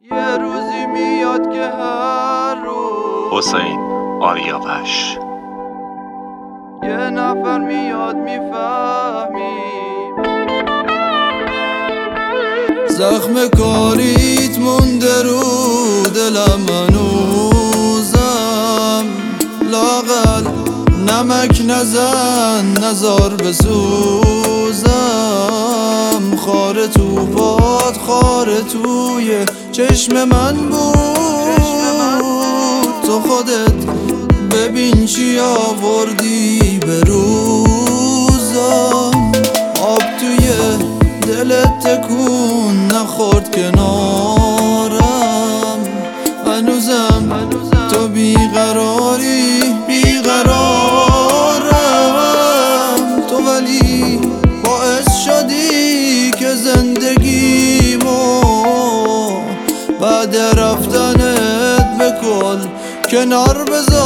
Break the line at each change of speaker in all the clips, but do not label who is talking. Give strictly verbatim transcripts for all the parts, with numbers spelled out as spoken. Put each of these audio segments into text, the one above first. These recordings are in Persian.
یه روزی میاد که هر روز
حسین آریابش
یه نفر میاد میفهمی زخم کاریت مونده رو دلم هنوزم، لااقل نمک نزن نزار بسوزم. خار تو باد خار توی چشم من بود، تو خودت ببین چی آوردی به روزم. آب توی دلت تکون نخورد کنارم، هنوزم تو بیقراری بیقرارم. تو ولی باعث شدی که زندگیمو بعد رفتنت به کل کنار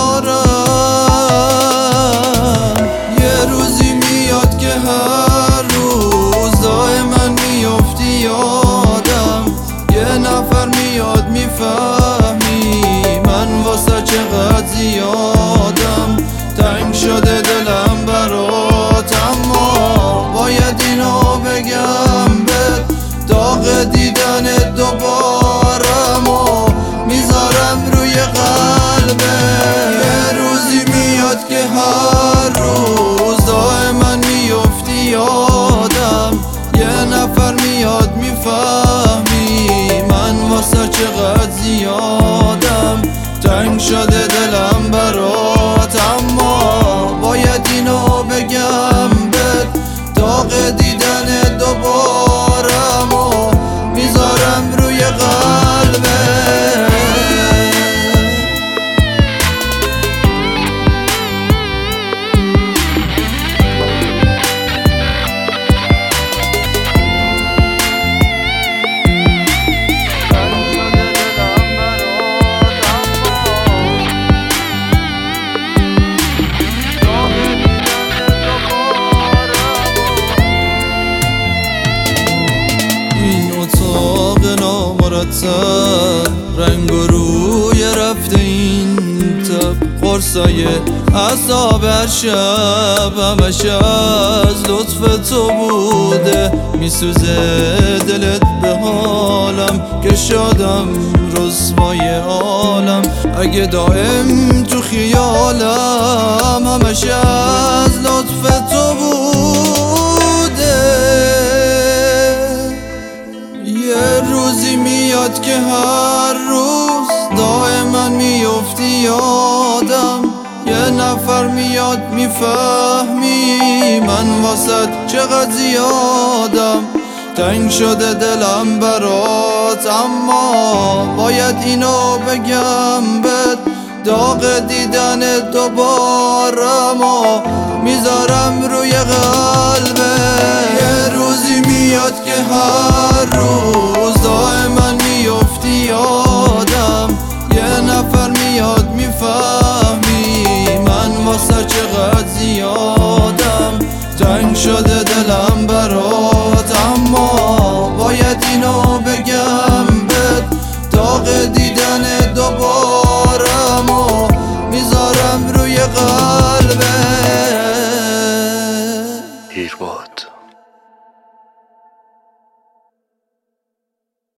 بذارم. یه روزی میاد که هر روز دائما میافتی یادم، یه نفر میاد میفهمی من واسه چقدر زیادم. تنگ شده دلم برات، اما باید اینو بگم بهت، داغ دیدن دوبارم و میذارم روی قلبت. یه روزی میاد که هر روز دائما میافتی یادم، یه نفر میاد میفهمی من واسه چقدر زیادم. تنگ شده دلم برات، اما باید اینو بگم بهت، داغ دیدن دوبارم و میذارم روی قلبت. نامرتب رنگ و روی رفته این تب، قرصای عذاب هر شب همش از لطف تو بوده. میسوزه دلت به حالم که شادم رسوای عالم، اگه دائم تو خیالم همش از لطف تو بوده. یه روزی میاد که هر روز دائما میافتی یادم، یه نفر میاد میفهمی من واسه چقدر زیادم. تنگ شده دلم برات، اما باید اینو بگم بهت، داغ دیدن دوبارم و میذارم روی قلبت. یه روزی میاد که هر روز